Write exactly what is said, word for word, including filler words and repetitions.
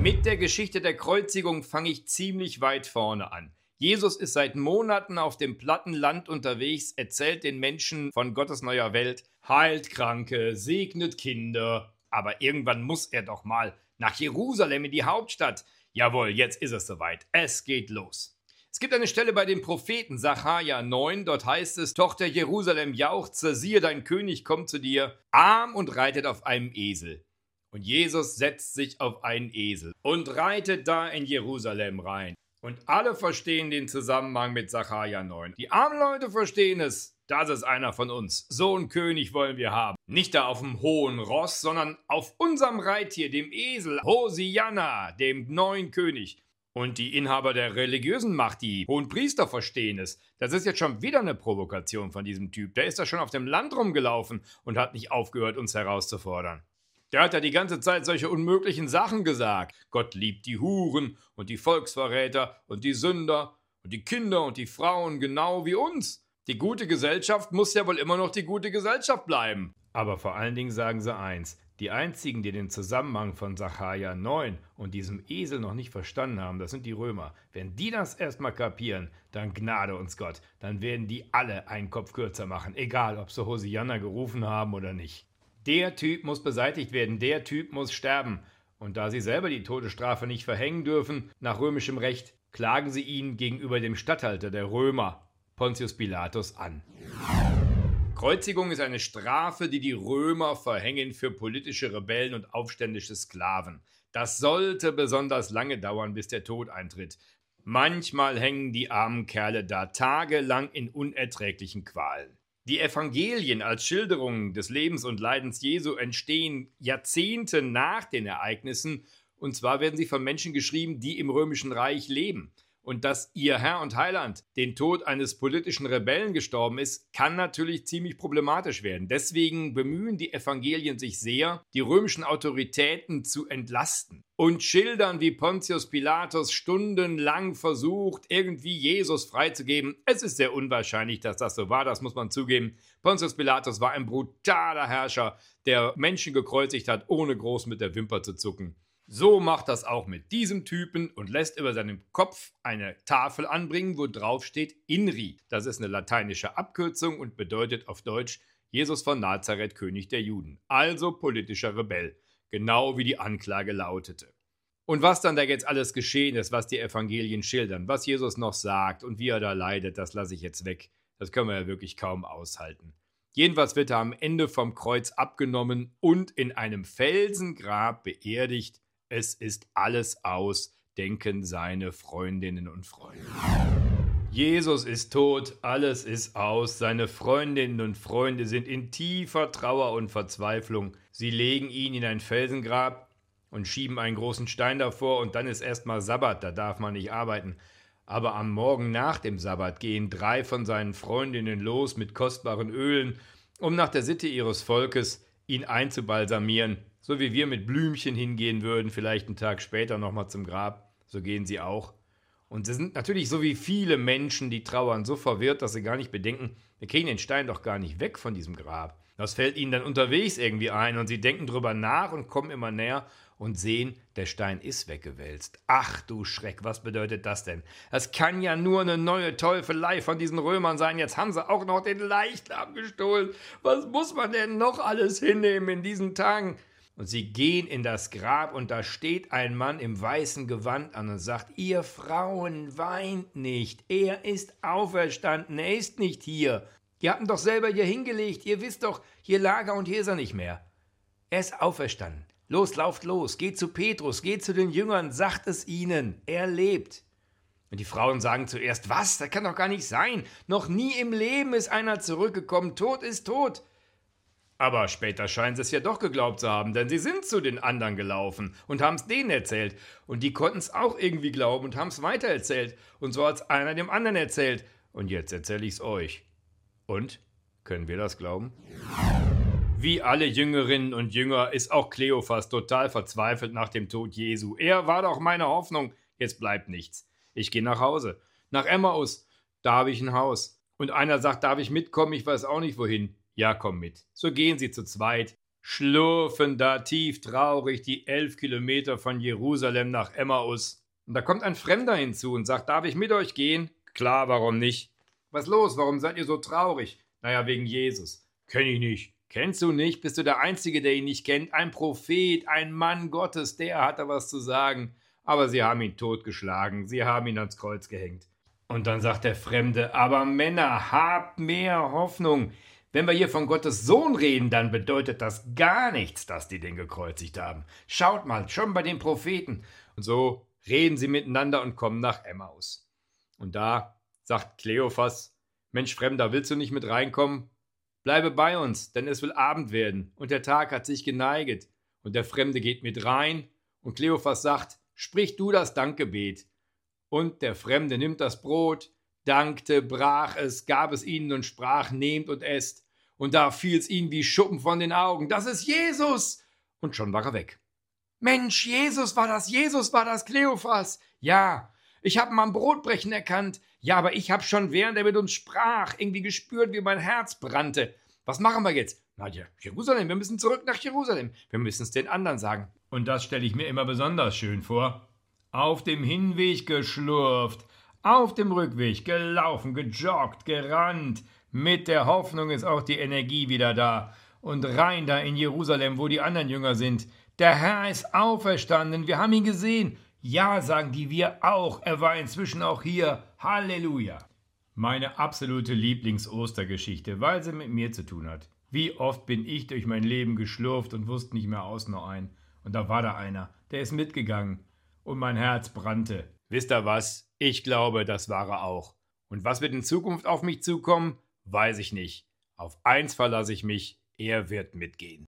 Mit der Geschichte der Kreuzigung fange ich ziemlich weit vorne an. Jesus ist seit Monaten auf dem platten Land unterwegs, erzählt den Menschen von Gottes neuer Welt, heilt Kranke, segnet Kinder. Aber irgendwann muss er doch mal nach Jerusalem in die Hauptstadt. Jawohl, jetzt ist es soweit. Es geht los. Es gibt eine Stelle bei dem Propheten Sacharja neun, dort heißt es: Tochter Jerusalem, jauchze, siehe, dein König kommt zu dir, arm und reitet auf einem Esel. Und Jesus setzt sich auf einen Esel und reitet da in Jerusalem rein. Und alle verstehen den Zusammenhang mit Sacharja neun. Die armen Leute verstehen es. Das ist einer von uns. So einen König wollen wir haben. Nicht da auf dem hohen Ross, sondern auf unserem Reittier, dem Esel, Hosianna, dem neuen König. Und die Inhaber der religiösen Macht, die hohen Priester, verstehen es. Das ist jetzt schon wieder eine Provokation von diesem Typ. Der ist da schon auf dem Land rumgelaufen und hat nicht aufgehört, uns herauszufordern. Der hat ja die ganze Zeit solche unmöglichen Sachen gesagt. Gott liebt die Huren und die Volksverräter und die Sünder und die Kinder und die Frauen genau wie uns. Die gute Gesellschaft muss ja wohl immer noch die gute Gesellschaft bleiben. Aber vor allen Dingen sagen sie eins: Die einzigen, die den Zusammenhang von Sacharja neun und diesem Esel noch nicht verstanden haben, das sind die Römer. Wenn die das erstmal kapieren, dann gnade uns Gott. Dann werden die alle einen Kopf kürzer machen, egal ob sie Hosianna gerufen haben oder nicht. Der Typ muss beseitigt werden, der Typ muss sterben. Und da sie selber die Todesstrafe nicht verhängen dürfen, nach römischem Recht, klagen sie ihn gegenüber dem Statthalter der Römer, Pontius Pilatus, an. Kreuzigung ist eine Strafe, die die Römer verhängen für politische Rebellen und aufständische Sklaven. Das sollte besonders lange dauern, bis der Tod eintritt. Manchmal hängen die armen Kerle da tagelang in unerträglichen Qualen. Die Evangelien als Schilderungen des Lebens und Leidens Jesu entstehen Jahrzehnte nach den Ereignissen, und zwar werden sie von Menschen geschrieben, die im Römischen Reich leben. Und dass ihr Herr und Heiland den Tod eines politischen Rebellen gestorben ist, kann natürlich ziemlich problematisch werden. Deswegen bemühen die Evangelien sich sehr, die römischen Autoritäten zu entlasten und schildern, wie Pontius Pilatus stundenlang versucht, irgendwie Jesus freizugeben. Es ist sehr unwahrscheinlich, dass das so war, das muss man zugeben. Pontius Pilatus war ein brutaler Herrscher, der Menschen gekreuzigt hat, ohne groß mit der Wimper zu zucken. So macht das auch mit diesem Typen und lässt über seinem Kopf eine Tafel anbringen, wo drauf steht Inri. Das ist eine lateinische Abkürzung und bedeutet auf Deutsch Jesus von Nazareth, König der Juden. Also politischer Rebell, genau wie die Anklage lautete. Und was dann da jetzt alles geschehen ist, was die Evangelien schildern, was Jesus noch sagt und wie er da leidet, das lasse ich jetzt weg. Das können wir ja wirklich kaum aushalten. Jedenfalls wird er am Ende vom Kreuz abgenommen und in einem Felsengrab beerdigt. Es ist alles aus, denken seine Freundinnen und Freunde. Jesus ist tot, alles ist aus. Seine Freundinnen und Freunde sind in tiefer Trauer und Verzweiflung. Sie legen ihn in ein Felsengrab und schieben einen großen Stein davor, und dann ist erstmal Sabbat, da darf man nicht arbeiten. Aber am Morgen nach dem Sabbat gehen drei von seinen Freundinnen los mit kostbaren Ölen, um nach der Sitte ihres Volkes ihn einzubalsamieren. So wie wir mit Blümchen hingehen würden, vielleicht einen Tag später nochmal zum Grab, so gehen sie auch. Und sie sind natürlich so wie viele Menschen, die trauern, so verwirrt, dass sie gar nicht bedenken, wir kriegen den Stein doch gar nicht weg von diesem Grab. Das fällt ihnen dann unterwegs irgendwie ein und sie denken drüber nach und kommen immer näher und sehen, der Stein ist weggewälzt. Ach du Schreck, was bedeutet das denn? Das kann ja nur eine neue Teufelei von diesen Römern sein. Jetzt haben sie auch noch den Leichnam gestohlen. Was muss man denn noch alles hinnehmen in diesen Tagen? Und sie gehen in das Grab und da steht ein Mann im weißen Gewand an und sagt: Ihr Frauen, weint nicht, er ist auferstanden, er ist nicht hier. Ihr habt ihn doch selber hier hingelegt, ihr wisst doch, hier lag er und hier ist er nicht mehr. Er ist auferstanden. Los, lauft los, geht zu Petrus, geht zu den Jüngern, sagt es ihnen, er lebt. Und die Frauen sagen zuerst: Was, das kann doch gar nicht sein, noch nie im Leben ist einer zurückgekommen, tot ist tot. Aber später scheinen sie es ja doch geglaubt zu haben, denn sie sind zu den anderen gelaufen und haben es denen erzählt. Und die konnten es auch irgendwie glauben und haben es weitererzählt. Und so hat es einer dem anderen erzählt. Und jetzt erzähle ich es euch. Und? Können wir das glauben? Wie alle Jüngerinnen und Jünger ist auch Kleophas total verzweifelt nach dem Tod Jesu. Er war doch meine Hoffnung. Jetzt bleibt nichts. Ich gehe nach Hause. Nach Emmaus. Da habe ich ein Haus. Und einer sagt: Darf ich mitkommen? Ich weiß auch nicht wohin. Ja, komm mit. So gehen sie zu zweit, schlurfen da tief traurig die elf Kilometer von Jerusalem nach Emmaus. Und da kommt ein Fremder hinzu und sagt, darf ich mit euch gehen? Klar, warum nicht? Was los, warum seid ihr so traurig? Naja, wegen Jesus. Kenn ich nicht. Kennst du nicht? Bist du der Einzige, der ihn nicht kennt? Ein Prophet, ein Mann Gottes, der hat da was zu sagen. Aber sie haben ihn totgeschlagen, sie haben ihn ans Kreuz gehängt. Und dann sagt der Fremde, aber Männer, habt mehr Hoffnung. Wenn wir hier von Gottes Sohn reden, dann bedeutet das gar nichts, dass die den gekreuzigt haben. Schaut mal, schon bei den Propheten. Und so reden sie miteinander und kommen nach Emmaus. Und da sagt Kleophas, Mensch Fremder, willst du nicht mit reinkommen? Bleibe bei uns, denn es will Abend werden und der Tag hat sich geneiget. Und der Fremde geht mit rein und Kleophas sagt, sprich du das Dankgebet. Und der Fremde nimmt das Brot, dankte, brach es, gab es ihnen und sprach, nehmt und esst. Und da fiel es ihnen wie Schuppen von den Augen, das ist Jesus! Und schon war er weg. Mensch, Jesus war das, Jesus war das, Kleophas. Ja, ich habe ihn am Brotbrechen erkannt. Ja, aber ich habe schon, während er mit uns sprach, irgendwie gespürt, wie mein Herz brannte. Was machen wir jetzt? Na ja, Jerusalem, wir müssen zurück nach Jerusalem. Wir müssen es den anderen sagen. Und das stelle ich mir immer besonders schön vor. Auf dem Hinweg geschlurft, auf dem Rückweg gelaufen, gejoggt, gerannt. Mit der Hoffnung ist auch die Energie wieder da. Und rein da in Jerusalem, wo die anderen Jünger sind. Der Herr ist auferstanden, wir haben ihn gesehen. Ja, sagen die, wir auch. Er war inzwischen auch hier. Halleluja. Meine absolute Lieblings-Ostergeschichte, weil sie mit mir zu tun hat. Wie oft bin ich durch mein Leben geschlurft und wusste nicht mehr aus noch ein. Und da war da einer, der ist mitgegangen. Und mein Herz brannte. Wisst ihr was? Ich glaube, das war er auch. Und was wird in Zukunft auf mich zukommen? Weiß ich nicht. Auf eins verlasse ich mich, er wird mitgehen.